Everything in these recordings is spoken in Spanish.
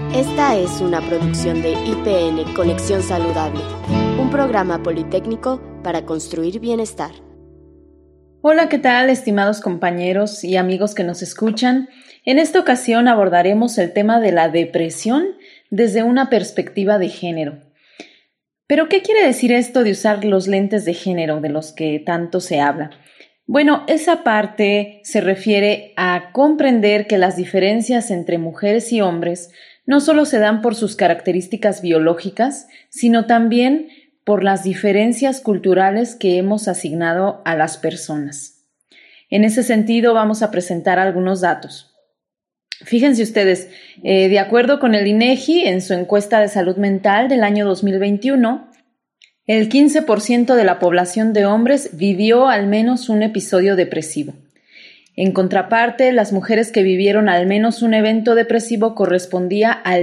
Esta es una producción de IPN Conexión Saludable, un programa politécnico para construir bienestar. Hola, ¿qué tal, estimados compañeros y amigos que nos escuchan? En esta ocasión abordaremos el tema de la depresión desde una perspectiva de género. ¿Pero qué quiere decir esto de usar los lentes de género de los que tanto se habla? Bueno, esa parte se refiere a comprender que las diferencias entre mujeres y hombres no solo se dan por sus características biológicas, sino también por las diferencias culturales que hemos asignado a las personas. En ese sentido, vamos a presentar algunos datos. Fíjense ustedes, de acuerdo con el INEGI, en su encuesta de salud mental del año 2021, el 15% de la población de hombres vivió al menos un episodio depresivo. En contraparte, las mujeres que vivieron al menos un evento depresivo correspondía al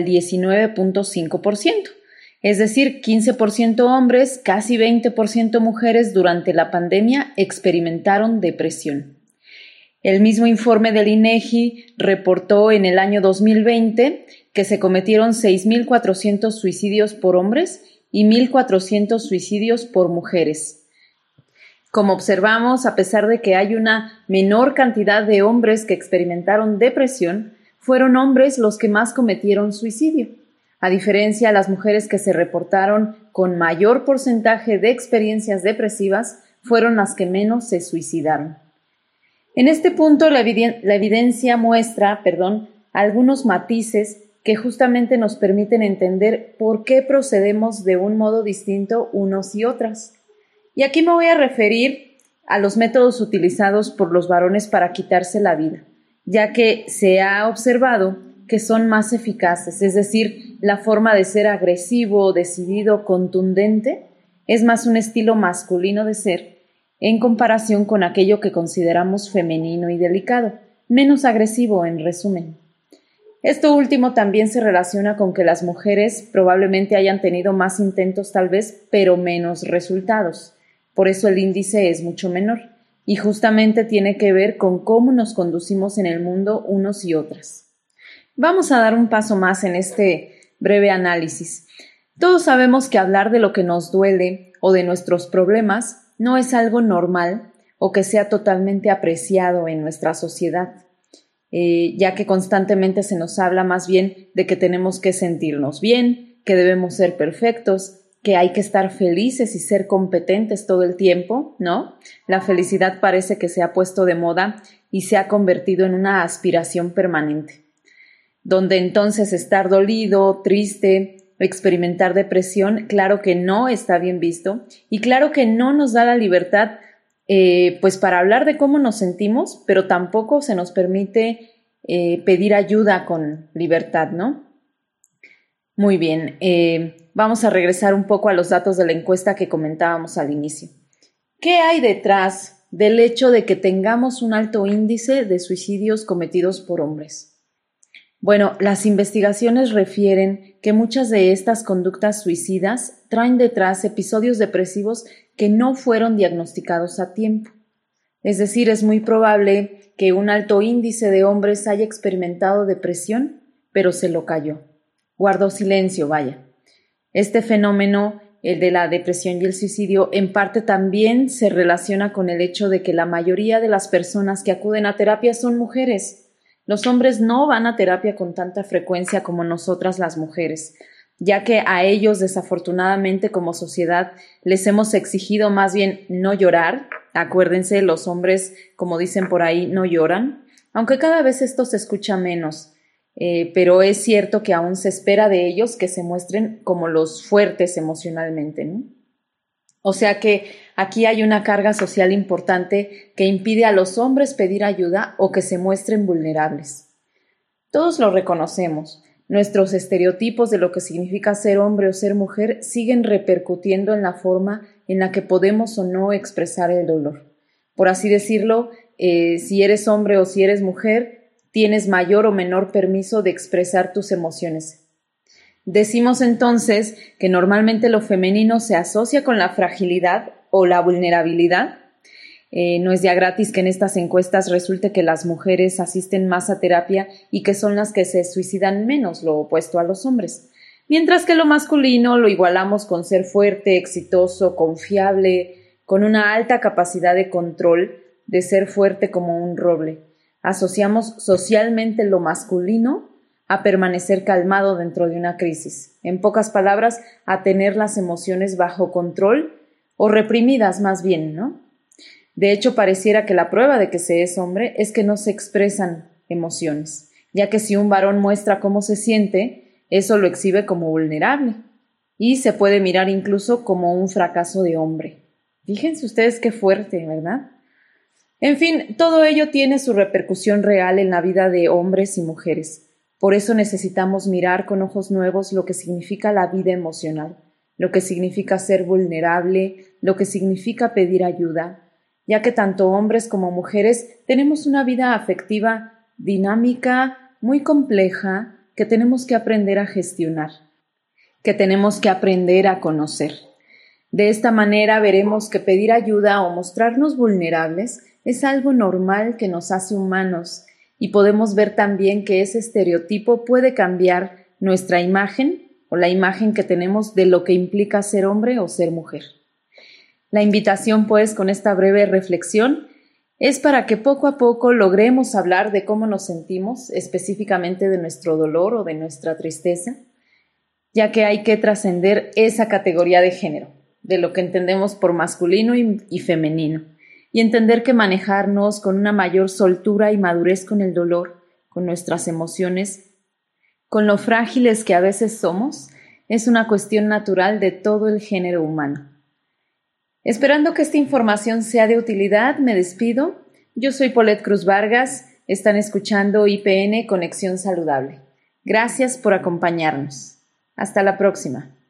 19.5%, es decir, 15% hombres, casi 20% mujeres durante la pandemia experimentaron depresión. El mismo informe del INEGI reportó en el año 2020 que se cometieron 6.400 suicidios por hombres y 1.400 suicidios por mujeres. Como observamos, a pesar de que hay una menor cantidad de hombres que experimentaron depresión, fueron hombres los que más cometieron suicidio. A diferencia de las mujeres que se reportaron con mayor porcentaje de experiencias depresivas, fueron las que menos se suicidaron. En este punto, la evidencia muestra, algunos matices que justamente nos permiten entender por qué procedemos de un modo distinto unos y otras. Y aquí me voy a referir a los métodos utilizados por los varones para quitarse la vida, ya que se ha observado que son más eficaces, es decir, la forma de ser agresivo, decidido, contundente, es más un estilo masculino de ser en comparación con aquello que consideramos femenino y delicado, menos agresivo en resumen. Esto último también se relaciona con que las mujeres probablemente hayan tenido más intentos tal vez, pero menos resultados. Por eso el índice es mucho menor y justamente tiene que ver con cómo nos conducimos en el mundo unos y otras. Vamos a dar un paso más en este breve análisis. Todos sabemos que hablar de lo que nos duele o de nuestros problemas no es algo normal o que sea totalmente apreciado en nuestra sociedad, ya que constantemente se nos habla más bien de que tenemos que sentirnos bien, que debemos ser perfectos, que hay que estar felices y ser competentes todo el tiempo, ¿no? La felicidad parece que se ha puesto de moda y se ha convertido en una aspiración permanente, donde entonces estar dolido, triste, experimentar depresión, claro que no está bien visto y claro que no nos da la libertad pues para hablar de cómo nos sentimos, pero tampoco se nos permite pedir ayuda con libertad, ¿no? Muy bien, vamos a regresar un poco a los datos de la encuesta que comentábamos al inicio. ¿Qué hay detrás del hecho de que tengamos un alto índice de suicidios cometidos por hombres? Bueno, las investigaciones refieren que muchas de estas conductas suicidas traen detrás episodios depresivos que no fueron diagnosticados a tiempo. Es decir, es muy probable que un alto índice de hombres haya experimentado depresión, pero se lo calló. Guardó silencio, vaya. Este fenómeno, el de la depresión y el suicidio, en parte también se relaciona con el hecho de que la mayoría de las personas que acuden a terapia son mujeres. Los hombres no van a terapia con tanta frecuencia como nosotras las mujeres, ya que a ellos, desafortunadamente, como sociedad, les hemos exigido más bien no llorar. Acuérdense, los hombres, como dicen por ahí, no lloran, aunque cada vez esto se escucha menos. Pero es cierto que aún se espera de ellos que se muestren como los fuertes emocionalmente, ¿no? O sea que aquí hay una carga social importante que impide a los hombres pedir ayuda o que se muestren vulnerables. Todos lo reconocemos. Nuestros estereotipos de lo que significa ser hombre o ser mujer siguen repercutiendo en la forma en la que podemos o no expresar el dolor. Por así decirlo, si eres hombre o si eres mujer, tienes mayor o menor permiso de expresar tus emociones. Decimos entonces que normalmente lo femenino se asocia con la fragilidad o la vulnerabilidad. No es ya gratis que en estas encuestas resulte que las mujeres asisten más a terapia y que son las que se suicidan menos, lo opuesto a los hombres. Mientras que lo masculino lo igualamos con ser fuerte, exitoso, confiable, con una alta capacidad de control, de ser fuerte como un roble. Asociamos socialmente lo masculino a permanecer calmado dentro de una crisis. En pocas palabras, a tener las emociones bajo control o reprimidas más bien, ¿no? De hecho, pareciera que la prueba de que se es hombre es que no se expresan emociones, ya que si un varón muestra cómo se siente, eso lo exhibe como vulnerable y se puede mirar incluso como un fracaso de hombre. Fíjense ustedes qué fuerte, ¿verdad? En fin, todo ello tiene su repercusión real en la vida de hombres y mujeres. Por eso necesitamos mirar con ojos nuevos lo que significa la vida emocional, lo que significa ser vulnerable, lo que significa pedir ayuda, ya que tanto hombres como mujeres tenemos una vida afectiva dinámica, muy compleja, que tenemos que aprender a gestionar, que tenemos que aprender a conocer. De esta manera veremos que pedir ayuda o mostrarnos vulnerables es algo normal que nos hace humanos y podemos ver también que ese estereotipo puede cambiar nuestra imagen o la imagen que tenemos de lo que implica ser hombre o ser mujer. La invitación, pues, con esta breve reflexión es para que poco a poco logremos hablar de cómo nos sentimos, específicamente de nuestro dolor o de nuestra tristeza, ya que hay que trascender esa categoría de género, de lo que entendemos por masculino y femenino, y entender que manejarnos con una mayor soltura y madurez con el dolor, con nuestras emociones, con lo frágiles que a veces somos, es una cuestión natural de todo el género humano. Esperando que esta información sea de utilidad, me despido. Yo soy Paulette Cruz Vargas, están escuchando IPN Conexión Saludable. Gracias por acompañarnos. Hasta la próxima.